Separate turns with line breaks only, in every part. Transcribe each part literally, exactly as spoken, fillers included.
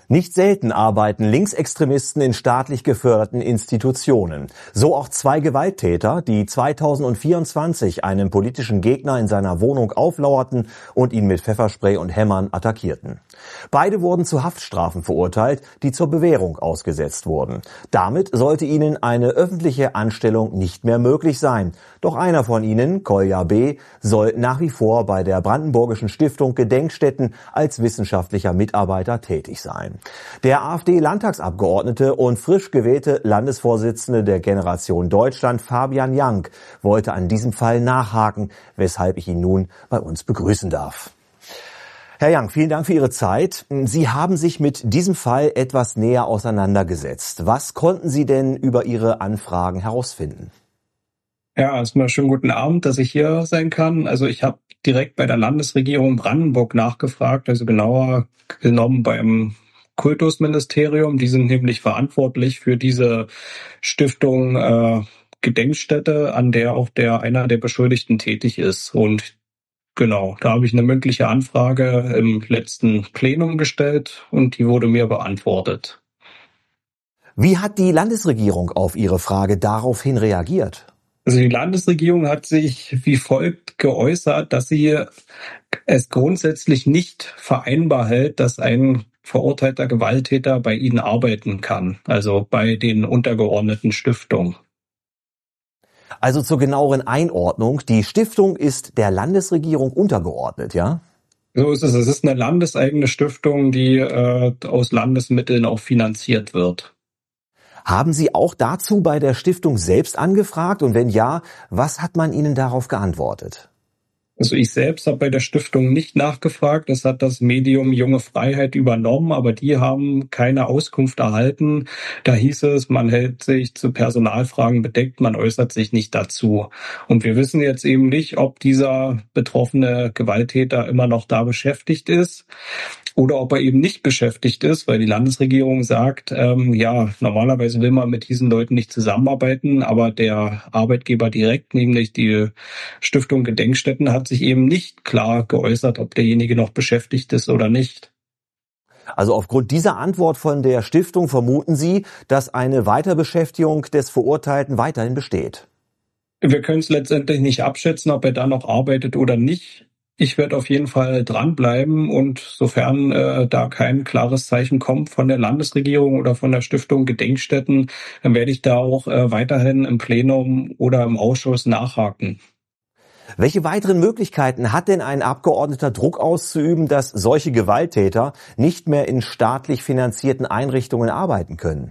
Nicht selten arbeiten Linksextremisten in staatlich geförderten Institutionen. So auch zwei Gewalttäter, die zweitausendvierundzwanzig einem politischen Gegner in seiner Wohnung auflauerten und ihn mit Pfefferspray und Hämmern attackierten. Beide wurden zu Haftstrafen verurteilt, die zur Bewährung ausgesetzt wurden. Damit sollte ihnen eine öffentliche Anstellung nicht mehr möglich sein. Doch einer von ihnen, Kolja B., soll nach wie vor bei der Brandenburgischen Stiftung Gedenkstätten als wissenschaftlicher Mitarbeiter tätig sein. Der AfD-Landtagsabgeordnete und frisch gewählte Landesvorsitzende der Generation Deutschland, Fabian Jank, wollte an diesem Fall nachhaken, weshalb ich ihn nun bei uns begrüßen darf. Herr Jank, vielen Dank für Ihre Zeit. Sie haben sich mit diesem Fall etwas näher auseinandergesetzt. Was konnten Sie denn über Ihre Anfragen herausfinden?
Ja, erstmal schönen guten Abend, dass ich hier sein kann. Also ich habe direkt bei der Landesregierung Brandenburg nachgefragt, also genauer genommen beim Kultusministerium. Die sind nämlich verantwortlich für diese Stiftung äh, Gedenkstätte, an der auch der einer der Beschuldigten tätig ist. Und genau, da habe ich eine mündliche Anfrage im letzten Plenum gestellt und die wurde mir beantwortet.
Wie hat die Landesregierung auf Ihre Frage daraufhin reagiert?
Also die Landesregierung hat sich wie folgt geäußert, dass sie es grundsätzlich nicht vereinbar hält, dass ein verurteilter Gewalttäter bei ihnen arbeiten kann, also bei den untergeordneten Stiftungen.
Also zur genaueren Einordnung, die Stiftung ist der Landesregierung untergeordnet, ja?
So ist es. Es ist eine landeseigene Stiftung, die äh, aus Landesmitteln auch finanziert wird.
Haben Sie auch dazu bei der Stiftung selbst angefragt? Und wenn ja, was hat man Ihnen darauf geantwortet?
Also ich selbst habe bei der Stiftung nicht nachgefragt. Das hat das Medium Junge Freiheit übernommen, aber die haben keine Auskunft erhalten. Da hieß es, man hält sich zu Personalfragen bedeckt, man äußert sich nicht dazu. Und wir wissen jetzt eben nicht, ob dieser betroffene Gewalttäter immer noch da beschäftigt ist oder ob er eben nicht beschäftigt ist, weil die Landesregierung sagt, ähm, ja, normalerweise will man mit diesen Leuten nicht zusammenarbeiten, aber der Arbeitgeber direkt, nämlich die Stiftung Gedenkstätten, hat sich eben nicht klar geäußert, ob derjenige noch beschäftigt ist oder nicht.
Also aufgrund dieser Antwort von der Stiftung vermuten Sie, dass eine Weiterbeschäftigung des Verurteilten weiterhin besteht?
Wir können es letztendlich nicht abschätzen, ob er da noch arbeitet oder nicht. Ich werde auf jeden Fall dranbleiben und sofern äh, da kein klares Zeichen kommt von der Landesregierung oder von der Stiftung Gedenkstätten, dann werde ich da auch äh, weiterhin im Plenum oder im Ausschuss nachhaken.
Welche weiteren Möglichkeiten hat denn ein Abgeordneter, Druck auszuüben, dass solche Gewalttäter nicht mehr in staatlich finanzierten Einrichtungen arbeiten können?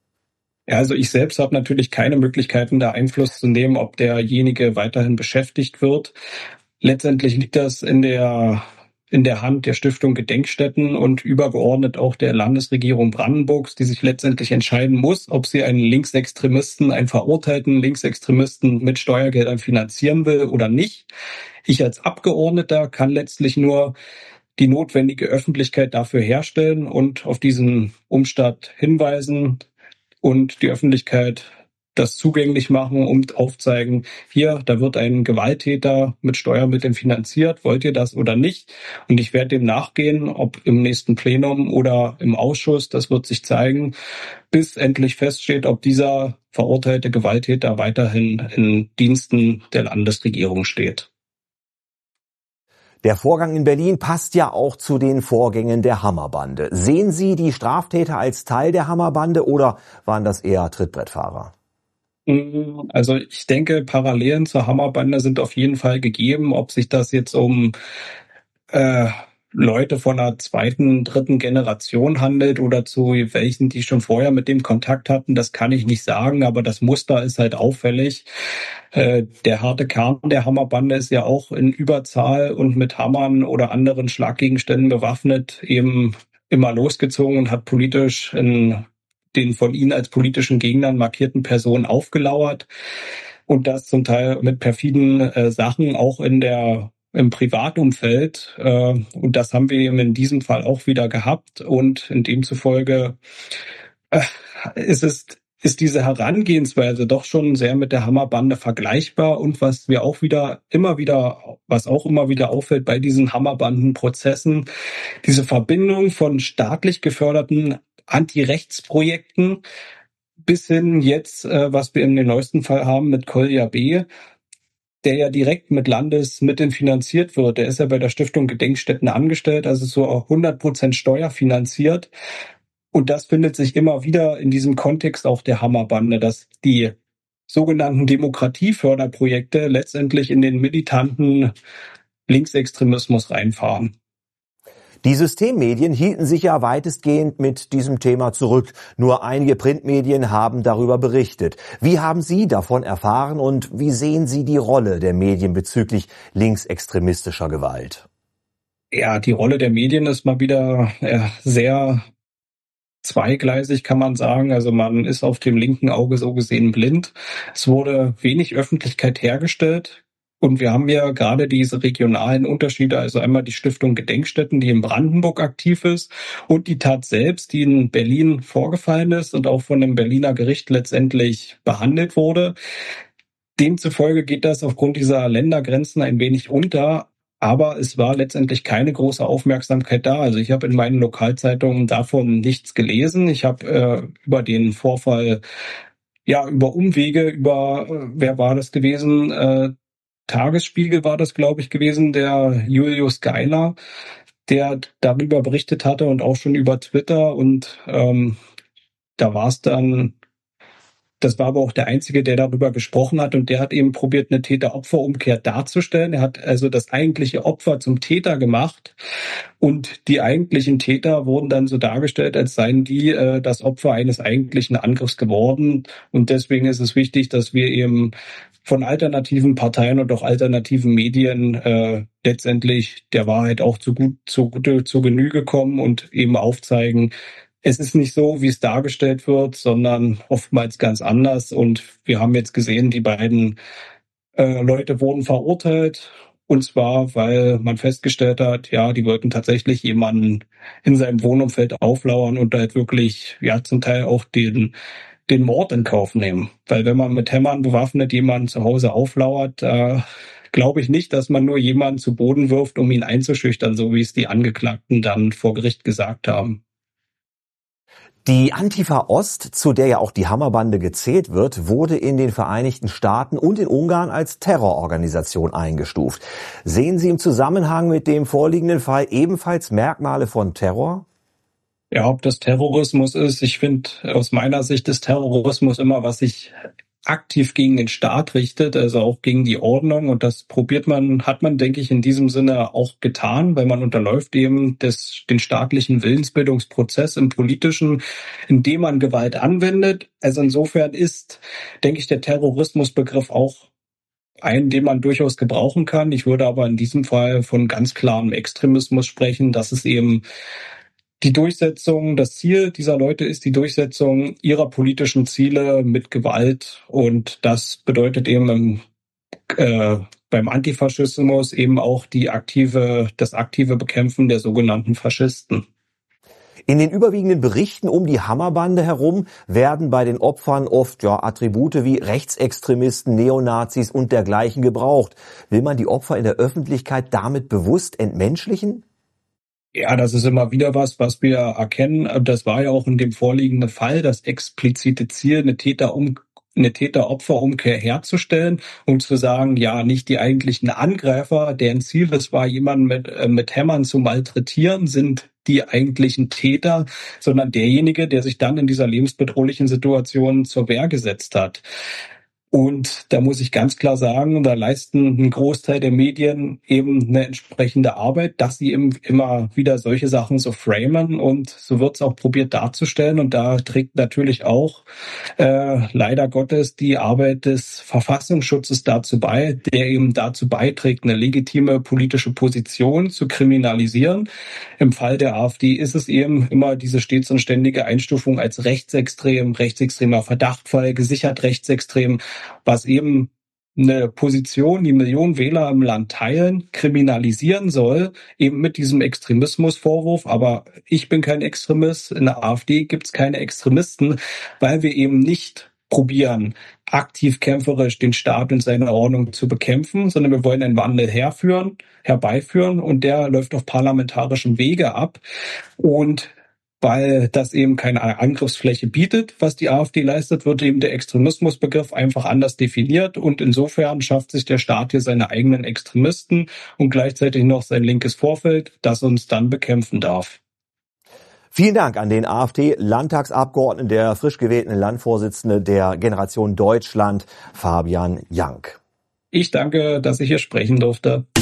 Ja, also ich selbst habe natürlich keine Möglichkeiten, da Einfluss zu nehmen, ob derjenige weiterhin beschäftigt wird. Letztendlich liegt das in der in der Hand der Stiftung Gedenkstätten und übergeordnet auch der Landesregierung Brandenburgs, die sich letztendlich entscheiden muss, ob sie einen Linksextremisten, einen verurteilten Linksextremisten mit Steuergeldern finanzieren will oder nicht. Ich als Abgeordneter kann letztlich nur die notwendige Öffentlichkeit dafür herstellen und auf diesen Umstand hinweisen und die Öffentlichkeit das zugänglich machen und aufzeigen, hier, da wird ein Gewalttäter mit Steuermitteln finanziert, wollt ihr das oder nicht? Und ich werde dem nachgehen, ob im nächsten Plenum oder im Ausschuss, das wird sich zeigen, bis endlich feststeht, ob dieser verurteilte Gewalttäter weiterhin in Diensten der Landesregierung steht.
Der Vorgang in Berlin passt ja auch zu den Vorgängen der Hammerbande. Sehen Sie die Straftäter als Teil der Hammerbande oder waren das eher Trittbrettfahrer?
Also ich denke, Parallelen zur Hammerbande sind auf jeden Fall gegeben. Ob sich das jetzt um äh, Leute von einer zweiten, dritten Generation handelt oder zu welchen, die schon vorher mit dem Kontakt hatten, das kann ich nicht sagen, aber das Muster ist halt auffällig. Äh, der harte Kern der Hammerbande ist ja auch in Überzahl und mit Hammern oder anderen Schlaggegenständen bewaffnet eben immer losgezogen und hat politisch in den von ihnen als politischen Gegnern markierten Personen aufgelauert und das zum Teil mit perfiden äh, Sachen auch in der im Privatumfeld. Äh, und das haben wir eben in diesem Fall auch wieder gehabt und in demzufolge äh, ist es ist diese Herangehensweise doch schon sehr mit der Hammerbande vergleichbar. Und was wir auch wieder, immer wieder, was auch immer wieder auffällt bei diesen Hammerbandenprozessen, diese Verbindung von staatlich geförderten Anti-Rechts-Projekten bis hin jetzt, äh, was wir in dem neuesten Fall haben mit Kolja B., der ja direkt mit Landesmitteln finanziert wird. Der ist ja bei der Stiftung Gedenkstätten angestellt, also so hundert Prozent steuerfinanziert. Und das findet sich immer wieder in diesem Kontext auch der Hammerbande, dass die sogenannten Demokratieförderprojekte letztendlich in den militanten Linksextremismus reinfahren.
Die Systemmedien hielten sich ja weitestgehend mit diesem Thema zurück. Nur einige Printmedien haben darüber berichtet. Wie haben Sie davon erfahren und wie sehen Sie die Rolle der Medien bezüglich linksextremistischer Gewalt?
Ja, die Rolle der Medien ist mal wieder äh, sehr zweigleisig, kann man sagen. Also man ist auf dem linken Auge so gesehen blind. Es wurde wenig Öffentlichkeit hergestellt. Und wir haben ja gerade diese regionalen Unterschiede, also einmal die Stiftung Gedenkstätten, die in Brandenburg aktiv ist, und die Tat selbst, die in Berlin vorgefallen ist und auch von einem Berliner Gericht letztendlich behandelt wurde. Demzufolge geht das aufgrund dieser Ländergrenzen ein wenig unter. Aber es war letztendlich keine große Aufmerksamkeit da. Also ich habe in meinen Lokalzeitungen davon nichts gelesen. Ich habe äh, über den Vorfall, ja, über Umwege, über, äh, wer war das gewesen? Äh, Tagesspiegel war das, glaube ich, gewesen, der Julius Geiler, der darüber berichtet hatte und auch schon über Twitter. Und ähm, da war es dann... Das war aber auch der Einzige, der darüber gesprochen hat, und der hat eben probiert, eine Täter-Opfer-Umkehr darzustellen. Er hat also das eigentliche Opfer zum Täter gemacht, und die eigentlichen Täter wurden dann so dargestellt, als seien die äh, das Opfer eines eigentlichen Angriffs geworden. Und deswegen ist es wichtig, dass wir eben von alternativen Parteien und auch alternativen Medien äh, letztendlich der Wahrheit auch zu gut, zu, zu Genüge kommen und eben aufzeigen, es ist nicht so, wie es dargestellt wird, sondern oftmals ganz anders. Und wir haben jetzt gesehen, die beiden äh, Leute wurden verurteilt. Und zwar, weil man festgestellt hat, ja, die wollten tatsächlich jemanden in seinem Wohnumfeld auflauern und halt wirklich, ja, zum Teil auch den, den Mord in Kauf nehmen. Weil wenn man mit Hämmern bewaffnet jemanden zu Hause auflauert, äh, glaube ich nicht, dass man nur jemanden zu Boden wirft, um ihn einzuschüchtern, so wie es die Angeklagten dann vor Gericht gesagt haben.
Die Antifa Ost, zu der ja auch die Hammerbande gezählt wird, wurde in den Vereinigten Staaten und in Ungarn als Terrororganisation eingestuft. Sehen Sie im Zusammenhang mit dem vorliegenden Fall ebenfalls Merkmale von Terror?
Ja, ob das Terrorismus ist, ich finde aus meiner Sicht ist Terrorismus immer, was sich aktiv gegen den Staat richtet, also auch gegen die Ordnung. Und das probiert man, hat man, denke ich, in diesem Sinne auch getan, weil man unterläuft eben des, den staatlichen Willensbildungsprozess im Politischen, indem man Gewalt anwendet. Also insofern ist, denke ich, der Terrorismusbegriff auch einen, den man durchaus gebrauchen kann. Ich würde aber in diesem Fall von ganz klarem Extremismus sprechen, dass es eben die Durchsetzung, das Ziel dieser Leute ist die Durchsetzung ihrer politischen Ziele mit Gewalt, und das bedeutet eben im, äh, beim Antifaschismus eben auch die aktive, das aktive Bekämpfen der sogenannten Faschisten.
In den überwiegenden Berichten um die Hammerbande herum werden bei den Opfern oft ja, Attribute wie Rechtsextremisten, Neonazis und dergleichen gebraucht. Will man die Opfer in der Öffentlichkeit damit bewusst entmenschlichen?
Ja, das ist immer wieder was, was wir erkennen. Das war ja auch in dem vorliegenden Fall das explizite Ziel, eine Täterumkehr eine Täter-Opfer-Umkehr herzustellen, um zu sagen, ja, nicht die eigentlichen Angreifer, deren Ziel es war, jemanden mit, äh, mit Hämmern zu malträtieren, sind die eigentlichen Täter, sondern derjenige, der sich dann in dieser lebensbedrohlichen Situation zur Wehr gesetzt hat. Und da muss ich ganz klar sagen, da leisten ein Großteil der Medien eben eine entsprechende Arbeit, dass sie eben immer wieder solche Sachen so framen, und so wird es auch probiert darzustellen. Und da trägt natürlich auch äh, leider Gottes die Arbeit des Verfassungsschutzes dazu bei, der eben dazu beiträgt, eine legitime politische Position zu kriminalisieren. Im Fall der AfD ist es eben immer diese stets und ständige Einstufung als rechtsextrem, rechtsextremer Verdachtfall, gesichert rechtsextrem, was eben eine Position, die Millionen Wähler im Land teilen, kriminalisieren soll, eben mit diesem Extremismusvorwurf. Aber ich bin kein Extremist, in der AfD gibt es keine Extremisten, weil wir eben nicht probieren, aktiv kämpferisch den Staat und seine Ordnung zu bekämpfen, sondern wir wollen einen Wandel herführen, herbeiführen und der läuft auf parlamentarischem Wege ab. Und weil das eben keine Angriffsfläche bietet, was die AfD leistet, wird eben der Extremismusbegriff einfach anders definiert und insofern schafft sich der Staat hier seine eigenen Extremisten und gleichzeitig noch sein linkes Vorfeld, das uns dann bekämpfen darf.
Vielen Dank an den AfD-Landtagsabgeordneten, der frisch gewählten Landvorsitzende der Generation Deutschland, Fabian Jank.
Ich danke, dass ich hier sprechen durfte.